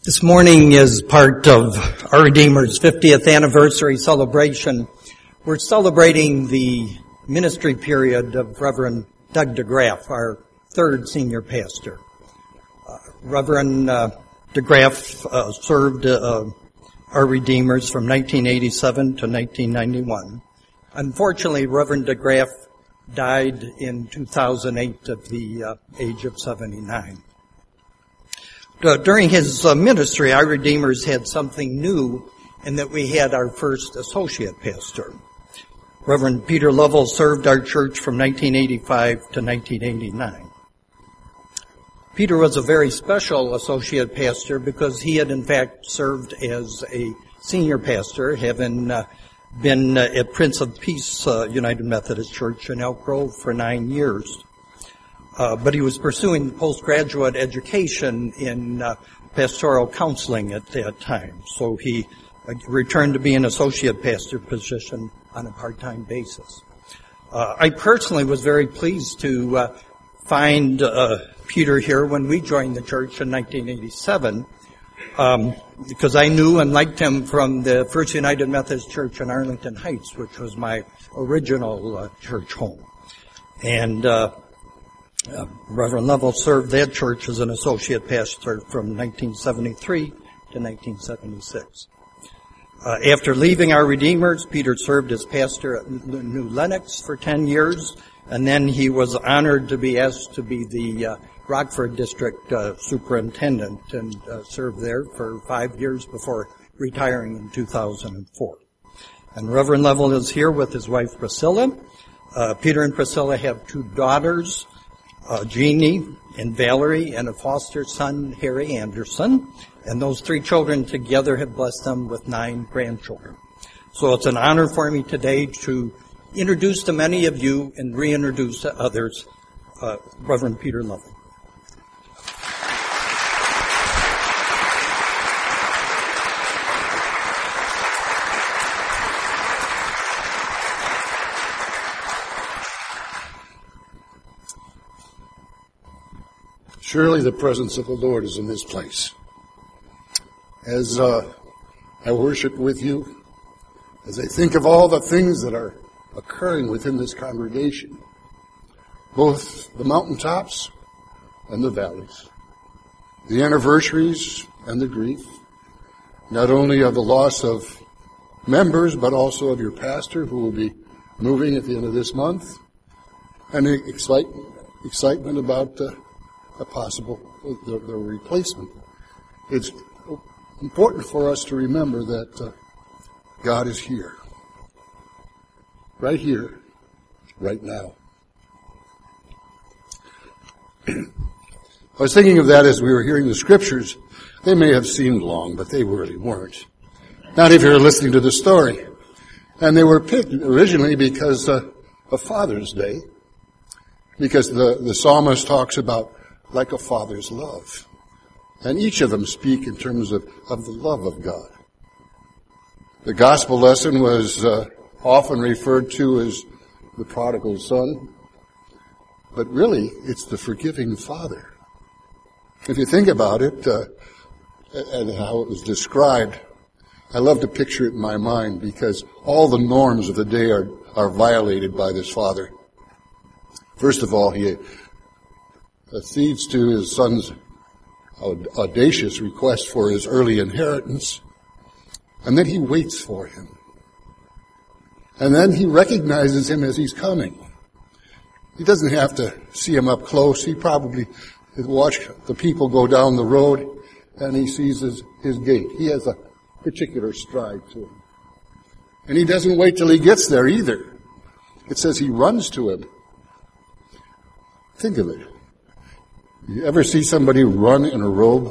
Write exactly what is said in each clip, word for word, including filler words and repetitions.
This morning is part of our Redeemer's fiftieth anniversary celebration. We're celebrating the ministry period of Reverend Doug DeGraff, our third senior pastor. Uh, Reverend uh, DeGraff uh, served uh, our Redeemers from nineteen eighty-seven to nineteen ninety-one. Unfortunately, Reverend DeGraff died in two thousand eight at the uh, age of seventy-nine. Uh, during his uh, ministry, our Redeemers had something new in that we had our first associate pastor. Reverend Peter Lovell served our church from nineteen eighty-five to nineteen eighty-nine. Peter was a very special associate pastor because he had in fact served as a senior pastor, having uh, been uh, at Prince of Peace uh, United Methodist Church in Elk Grove for nine years. Uh, but he was pursuing postgraduate education in uh, pastoral counseling at that time. So he uh, returned to be an associate pastor position on a part-time basis. Uh, I personally was very pleased to uh, find uh, Peter here when we joined the church in nineteen eighty-seven, um, because I knew and liked him from the First United Methodist Church in Arlington Heights, which was my original uh, church home. And uh Uh, Reverend Lovell served that church as an associate pastor from nineteen seventy-three to nineteen seventy-six. Uh, after leaving our Redeemers, Peter served as pastor at New Lenox for ten years, and then he was honored to be asked to be the uh, Rockford District uh, superintendent and uh, served there for five years before retiring in two thousand four. And Reverend Lovell is here with his wife Priscilla. Uh, Peter and Priscilla have two daughters, Uh, Jeannie and Valerie, and a foster son, Harry Anderson. And those three children together have blessed them with nine grandchildren. So it's an honor for me today to introduce to many of you and reintroduce to others uh, Reverend Peter Lovell. Surely the presence of the Lord is in this place. As uh, I worship with you, as I think of all the things that are occurring within this congregation, both the mountaintops and the valleys, the anniversaries and the grief, not only of the loss of members, but also of your pastor who will be moving at the end of this month, and the excite, excitement about uh, a possible the, the replacement. It's important for us to remember that uh, God is here. Right here, right now. I was thinking of that as we were hearing the scriptures. They may have seemed long, but they really weren't. Not if you're listening to the story. And they were picked originally because uh, of Father's Day. Because the, the psalmist talks about like a father's love. And each of them speak in terms of, of the love of God. The gospel lesson was uh, often referred to as the prodigal son. But really, it's the forgiving father. If you think about it, uh, and how it was described, I love to picture it in my mind because all the norms of the day are, are violated by this father. First of all, he accedes to his son's audacious request for his early inheritance, and then he waits for him. And then he recognizes him as he's coming. He doesn't have to see him up close. He probably watched the people go down the road, and he sees his, his gait. He has a particular stride to him. And he doesn't wait till he gets there either. It says he runs to him. Think of it. You ever see somebody run in a robe?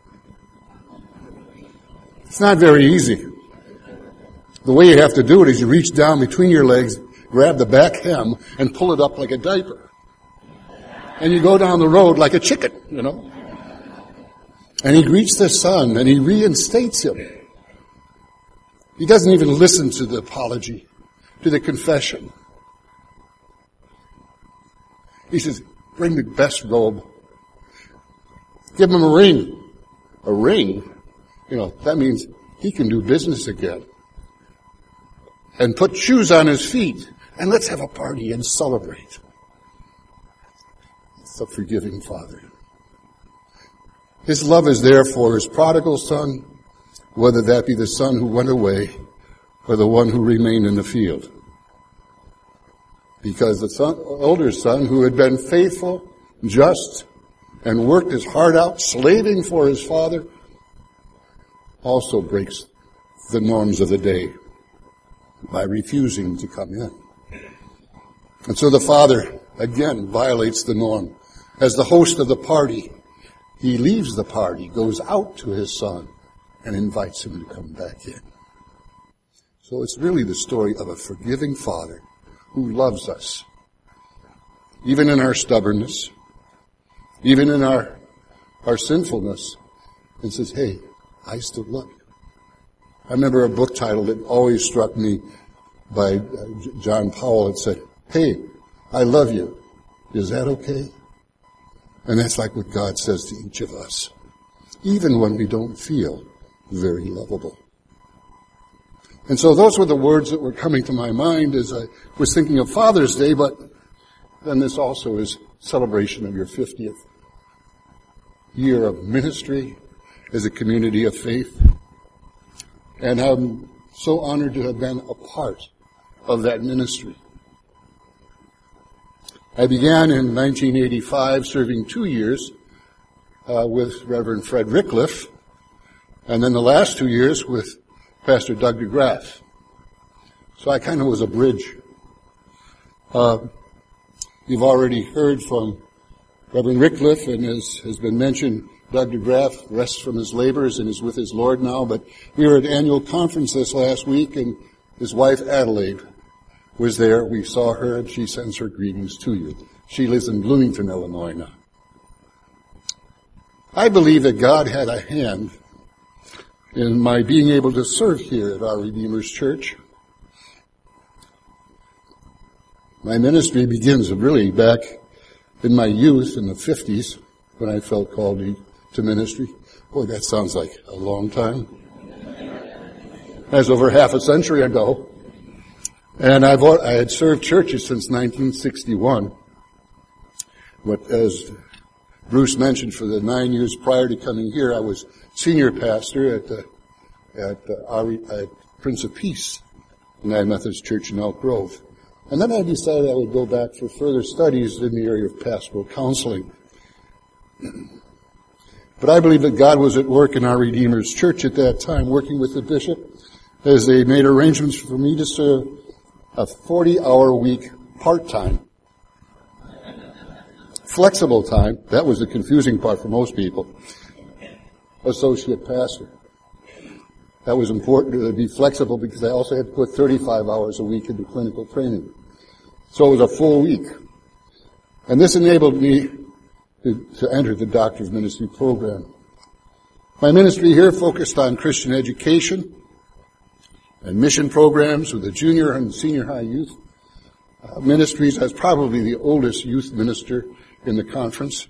It's not very easy. The way you have to do it is you reach down between your legs, grab the back hem, and pull it up like a diaper. And you go down the road like a chicken, you know. And he greets the son, and he reinstates him. He doesn't even listen to the apology, to the confession. He says, bring the best robe. Give him a ring. A ring? You know, that means he can do business again. And put shoes on his feet. And let's have a party and celebrate. It's a forgiving Father. His love is there for his prodigal son, whether that be the son who went away or the one who remained in the field. Because the son, older son, who had been faithful, just, and worked his heart out, slaving for his father, also breaks the norms of the day by refusing to come in. And so the father, again, violates the norm. As the host of the party, he leaves the party, goes out to his son, and invites him to come back in. So it's really the story of a forgiving father who loves us, even in our stubbornness, even in our, our sinfulness, and says, hey, I still love you. I remember a book title that always struck me by John Powell. It said, hey, I love you. Is that okay? And that's like what God says to each of us, even when we don't feel very lovable. And so those were the words that were coming to my mind as I was thinking of Father's Day, but then this also is celebration of your fiftieth year of ministry as a community of faith. And I'm so honored to have been a part of that ministry. I began in nineteen eighty-five, serving two years uh, with Reverend Fred Rickliff, and then the last two years with Pastor Doug DeGraff. So I kind of was a bridge. Uh, you've already heard from Reverend Rickliff, and as has been mentioned, Doug DeGraff rests from his labors and is with his Lord now. But we were at annual conference this last week, and his wife Adelaide was there. We saw her, and she sends her greetings to you. She lives in Bloomington, Illinois now. I believe that God had a hand in my being able to serve here at Our Redeemer's Church. My ministry begins really back in my youth in the fifties when I felt called to ministry. Boy, that sounds like a long time. That's over half a century ago. And I've, I had served churches since nineteen sixty-one. But as Bruce mentioned, for the nine years prior to coming here, I was senior pastor at the, at, the, our, at Prince of Peace, United Methodist Church in Elk Grove. And then I decided I would go back for further studies in the area of pastoral counseling. But I believe that God was at work in Our Redeemer's Church at that time, working with the bishop, as they made arrangements for me to serve a forty-hour week part-time. Flexible time, that was the confusing part for most people, associate pastor. That was important to be flexible because I also had to put thirty-five hours a week into clinical training. So it was a full week. And this enabled me to, to enter the Doctor of Ministry program. My ministry here focused on Christian education and mission programs with the junior and senior high youth uh, ministries. I was probably the oldest youth minister in the conference.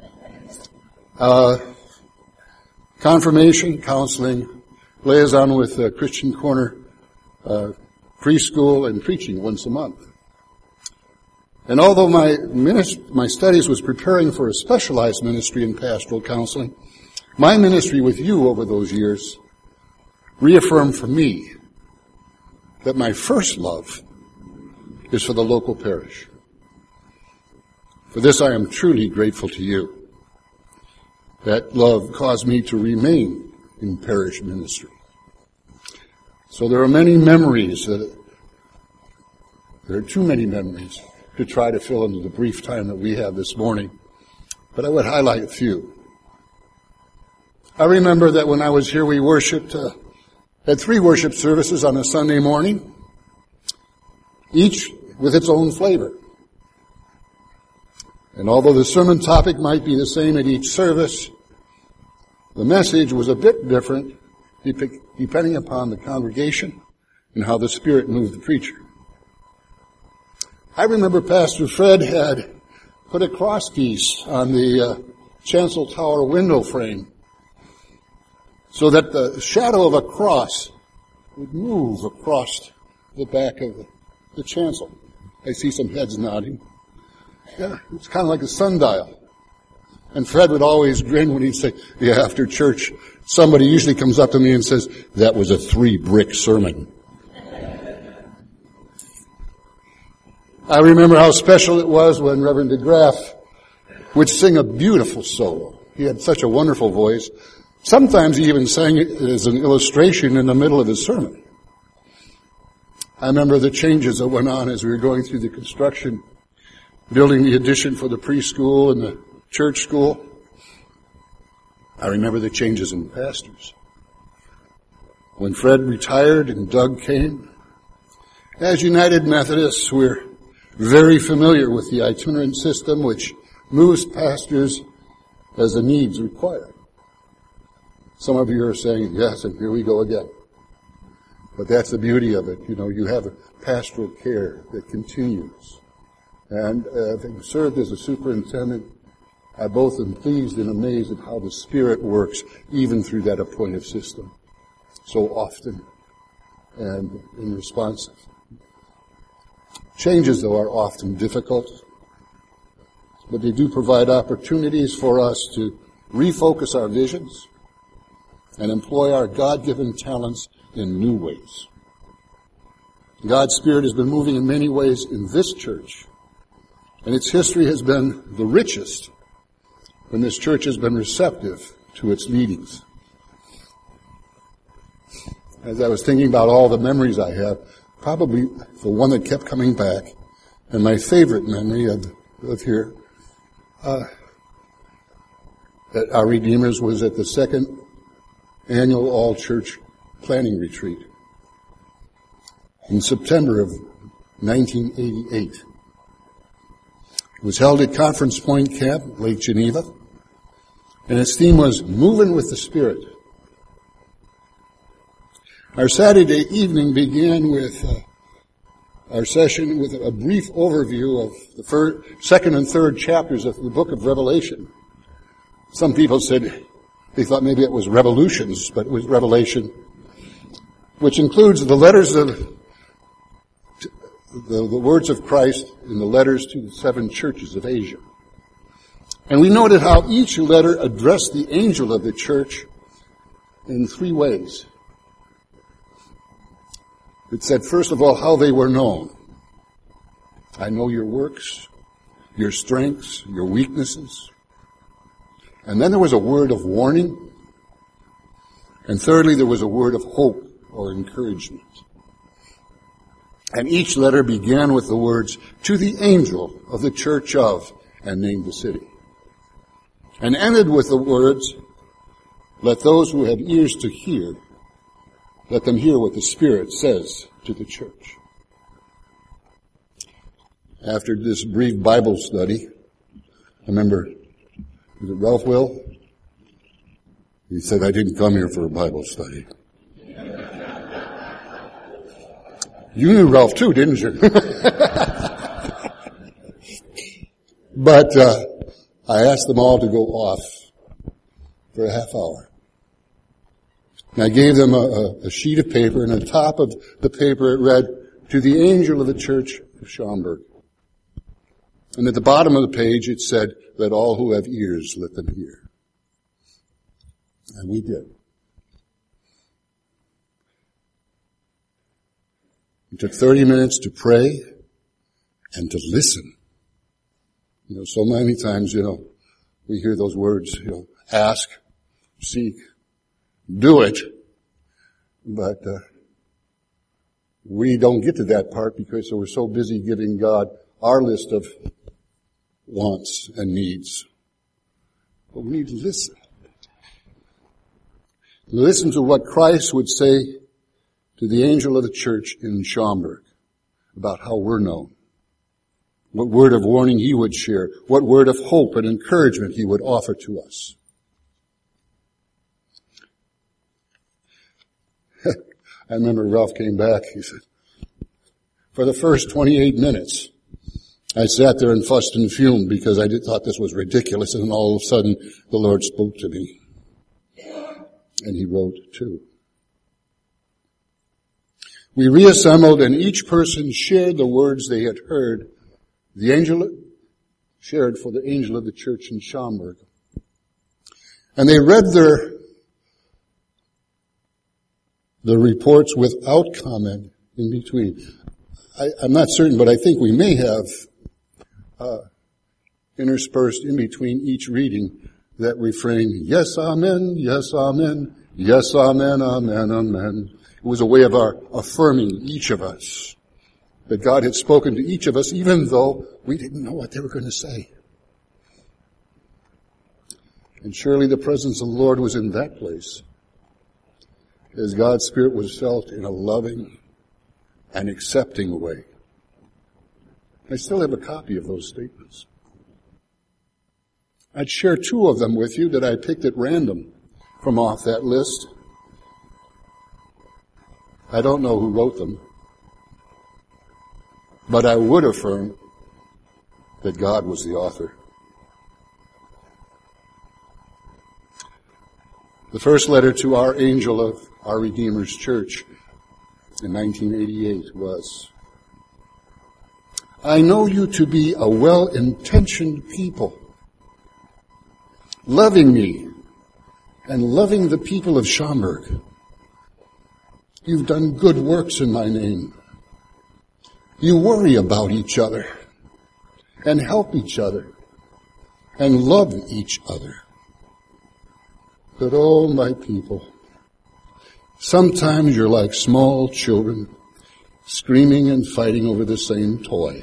Uh, confirmation, counseling, liaison with uh, Christian Corner uh, preschool, and preaching once a month. And although my minist- my studies was preparing for a specialized ministry in pastoral counseling, my ministry with you over those years reaffirmed for me that my first love is for the local parish. For this I am truly grateful to you. That love caused me to remain in parish ministry. So there are many memories that, there are too many memories to try to fill into the brief time that we have this morning. But I would highlight a few. I remember that when I was here, we worshiped, uh, had three worship services on a Sunday morning, each with its own flavor. And although the sermon topic might be the same at each service, the message was a bit different depending upon the congregation and how the Spirit moved the preacher. I remember Pastor Fred had put a cross piece on the uh, chancel tower window frame so that the shadow of a cross would move across the back of the, the chancel. I see some heads nodding. Yeah, it's kind of like a sundial. And Fred would always grin when he'd say, yeah, after church, somebody usually comes up to me and says, that was a three-brick sermon. I remember how special it was when Reverend DeGraff would sing a beautiful solo. He had such a wonderful voice. Sometimes he even sang it as an illustration in the middle of his sermon. I remember the changes that went on as we were going through the construction, building the addition for the preschool and the church school. I remember the changes in pastors. When Fred retired and Doug came, as United Methodists, we're very familiar with the itinerant system, which moves pastors as the needs require. Some of you are saying, yes, and here we go again. But that's the beauty of it. You know, you have a pastoral care that continues. And uh, having served as a superintendent, I both am pleased and amazed at how the Spirit works, even through that appointive system, so often and in responsive. Changes, though, are often difficult, but they do provide opportunities for us to refocus our visions and employ our God-given talents in new ways. God's Spirit has been moving in many ways in this church, and its history has been the richest when this church has been receptive to its leadings. As I was thinking about all the memories I have, probably the one that kept coming back, and my favorite memory of, of here, uh, at our Redeemers was at the second annual all-church planning retreat in September of nineteen eighty-eight. It was held at Conference Point Camp, Lake Geneva, and its theme was Moving with the Spirit. Our Saturday evening began with uh, our session with a brief overview of the first, second and third chapters of the book of Revelation. Some people said they thought maybe it was Revolutions, but it was Revelation, which includes the letters of the, the words of Christ in the letters to the seven churches of Asia. And we noted how each letter addressed the angel of the church in three ways. It said, first of all, how they were known. I know your works, your strengths, your weaknesses. And then there was a word of warning. And thirdly, there was a word of hope or encouragement. And each letter began with the words, to the angel of the church of, and named the city. And ended with the words, let those who have ears to hear, let them hear what the Spirit says to the church. After this brief Bible study, I remember, was it Ralph Will? He said, I didn't come here for a Bible study. You knew Ralph too, didn't you? But uh, I asked them all to go off for a half hour. And I gave them a, a sheet of paper, and on top of the paper it read, to the angel of the church of Schaumburg. And at the bottom of the page it said, let all who have ears, let them hear. And we did. It took thirty minutes to pray and to listen. You know, so many times, you know, we hear those words, you know, ask, seek, do it. But uh, we don't get to that part because we're so busy giving God our list of wants and needs. But we need to listen. Listen to what Christ would say to the angel of the church in Schaumburg about how we're known. What word of warning he would share. What word of hope and encouragement he would offer to us. I remember Ralph came back. He said, for the first twenty-eight minutes, I sat there and fussed and fumed because I did, thought this was ridiculous, and all of a sudden the Lord spoke to me. and he wrote too. We reassembled, and each person shared the words they had heard. The angel shared for the angel of the church in Schaumburg. And they read their, their reports without comment in between. I, I'm not certain, but I think we may have uh, interspersed in between each reading that refrain, yes, amen, yes, amen, yes, amen, amen, amen. It was a way of our affirming each of us that God had spoken to each of us, even though we didn't know what they were going to say. And surely the presence of the Lord was in that place, as God's Spirit was felt in a loving and accepting way. I still have a copy of those statements. I'd share two of them with you that I picked at random from off that list. I don't know who wrote them, but I would affirm that God was the author. The first letter to our angel of our Redeemer's Church in nineteen eighty-eight was, I know you to be a well-intentioned people, loving me and loving the people of Schaumburg. You've done good works in my name. You worry about each other and help each other and love each other. But oh, my people, sometimes you're like small children screaming and fighting over the same toy.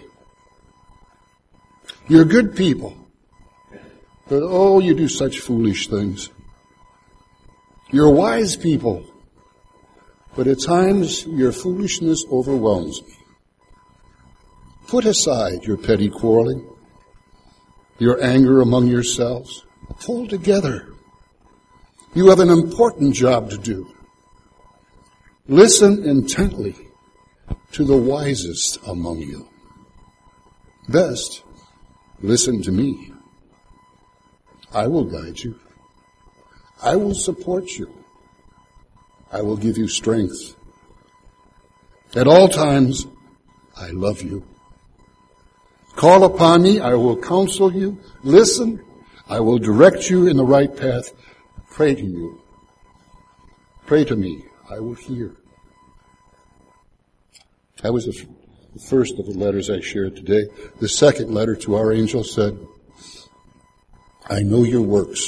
You're good people, but oh, you do such foolish things. You're wise people, but at times your foolishness overwhelms me. Put aside your petty quarreling, your anger among yourselves. Pull together. You have an important job to do. Listen intently to the wisest among you. Best, listen to me. I will guide you. I will support you. I will give you strength. At all times, I love you. Call upon me, I will counsel you. Listen, I will direct you in the right path. Pray to you. Pray to me, I will hear. That was the first of the letters I shared today. The second letter to our angel said, I know your works.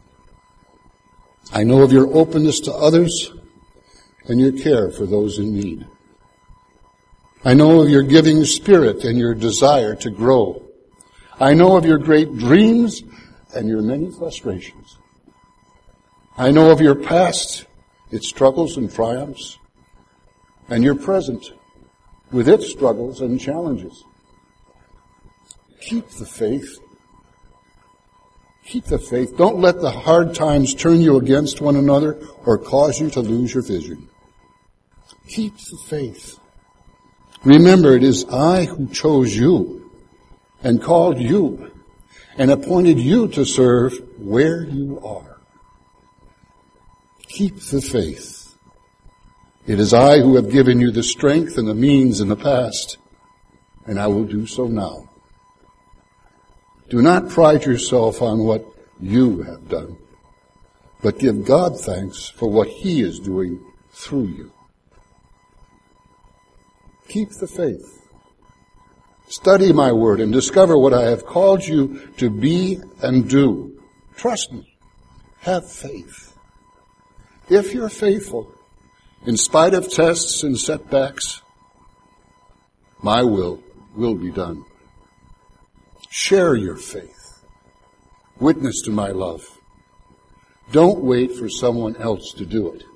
I know of your openness to others and your care for those in need. I know of your giving spirit and your desire to grow. I know of your great dreams and your many frustrations. I know of your past, its struggles and triumphs, and your present with its struggles and challenges. Keep the faith. Keep the faith. Don't let the hard times turn you against one another or cause you to lose your vision. Keep the faith. Remember, it is I who chose you and called you and appointed you to serve where you are. Keep the faith. It is I who have given you the strength and the means in the past, and I will do so now. Do not pride yourself on what you have done, but give God thanks for what He is doing through you. Keep the faith. Study my word and discover what I have called you to be and do. Trust me. Have faith. If you're faithful, in spite of tests and setbacks, my will will be done. Share your faith. Witness to my love. Don't wait for someone else to do it.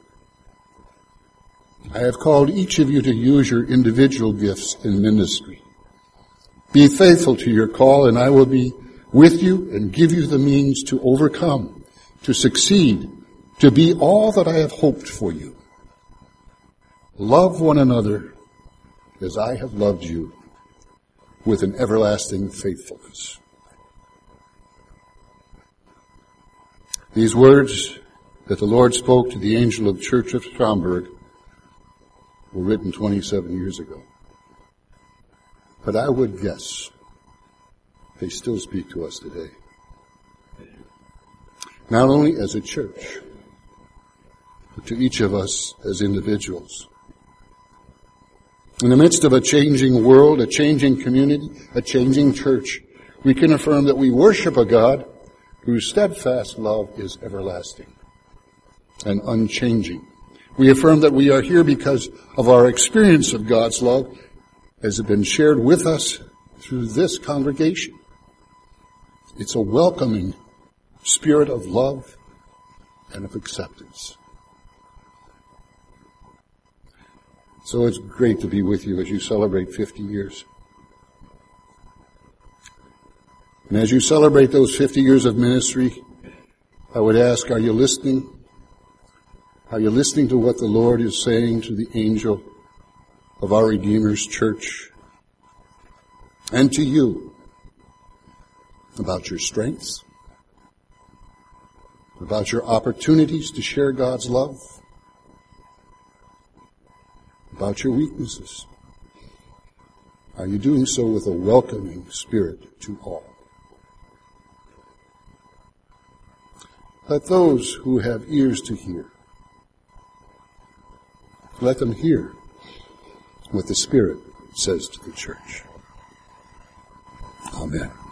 I have called each of you to use your individual gifts in ministry. Be faithful to your call, and I will be with you and give you the means to overcome, to succeed, to be all that I have hoped for you. Love one another as I have loved you with an everlasting faithfulness. These words that the Lord spoke to the angel of the Church of Schaumburg were written twenty-seven years ago. But I would guess they still speak to us today. Not only as a church, but to each of us as individuals. In the midst of a changing world, a changing community, a changing church, we can affirm that we worship a God whose steadfast love is everlasting and unchanging. We affirm that we are here because of our experience of God's love as it has been shared with us through this congregation. It's a welcoming spirit of love and of acceptance. So it's great to be with you as you celebrate fifty years. And as you celebrate those fifty years of ministry, I would ask, are you listening? Are you listening to what the Lord is saying to the angel of our Redeemer's church and to you about your strengths, about your opportunities to share God's love, about your weaknesses? Are you doing so with a welcoming spirit to all? Let those who have ears to hear, let them hear what the Spirit says to the church. Amen.